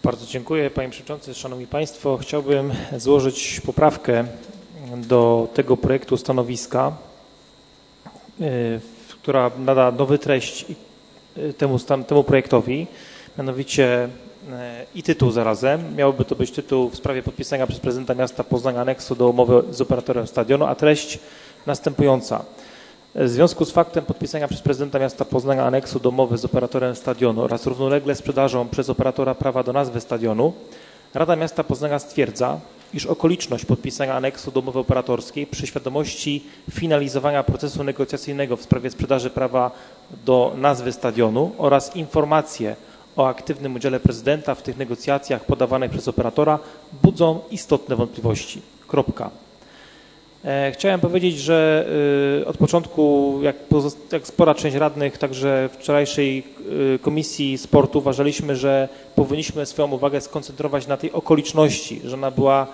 Bardzo dziękuję, Panie Przewodniczący. Szanowni Państwo, chciałbym złożyć poprawkę do tego projektu stanowiska, która nada nowy treść temu projektowi, mianowicie i tytuł zarazem. Miałby to być tytuł w sprawie podpisania przez prezydenta miasta Poznania aneksu do umowy z operatorem stadionu, a treść następująca. W związku z faktem podpisania przez prezydenta miasta Poznania aneksu do umowy z operatorem stadionu oraz równolegle sprzedażą przez operatora prawa do nazwy stadionu, Rada Miasta Poznania stwierdza, iż okoliczność podpisania aneksu do umowy operatorskiej przy świadomości finalizowania procesu negocjacyjnego w sprawie sprzedaży prawa do nazwy stadionu oraz informacje o aktywnym udziale prezydenta w tych negocjacjach podawanych przez operatora budzą istotne wątpliwości. Kropka. Chciałem powiedzieć, że od początku, jak spora część radnych, także w wczorajszej Komisji Sportu uważaliśmy, że powinniśmy swoją uwagę skoncentrować na tej okoliczności, że ona była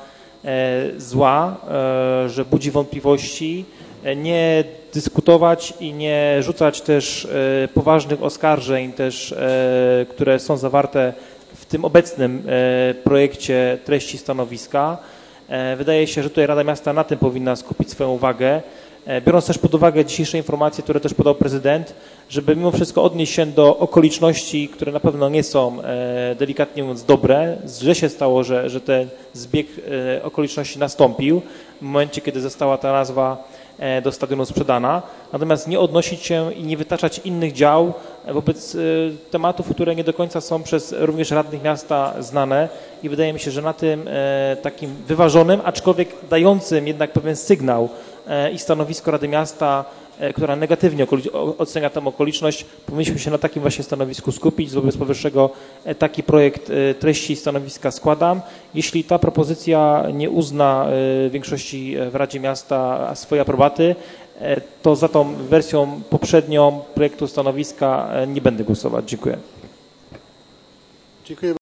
zła, że budzi wątpliwości, nie dyskutować i nie rzucać też poważnych oskarżeń, też, które są zawarte w tym obecnym projekcie treści stanowiska. Wydaje się, że tutaj Rada Miasta na tym powinna skupić swoją uwagę, biorąc też pod uwagę dzisiejsze informacje, które też podał prezydent, żeby mimo wszystko odnieść się do okoliczności, które na pewno nie są, delikatnie mówiąc, dobre. Źle się stało, że ten zbieg okoliczności nastąpił w momencie, kiedy została ta nazwa do stadionu sprzedana, natomiast nie odnosić się i nie wytaczać innych dział wobec tematów, które nie do końca są przez również radnych miasta znane i wydaje mi się, że na tym takim wyważonym, aczkolwiek dającym jednak pewien sygnał i stanowisko Rady Miasta, która negatywnie ocenia tę okoliczność, powinniśmy się na takim właśnie stanowisku skupić. Wobec powyższego taki projekt treści stanowiska składam. Jeśli ta propozycja nie uzna większości w Radzie Miasta swojej aprobaty, to za tą wersją poprzednią projektu stanowiska nie będę głosować. Dziękuję. Dziękuję.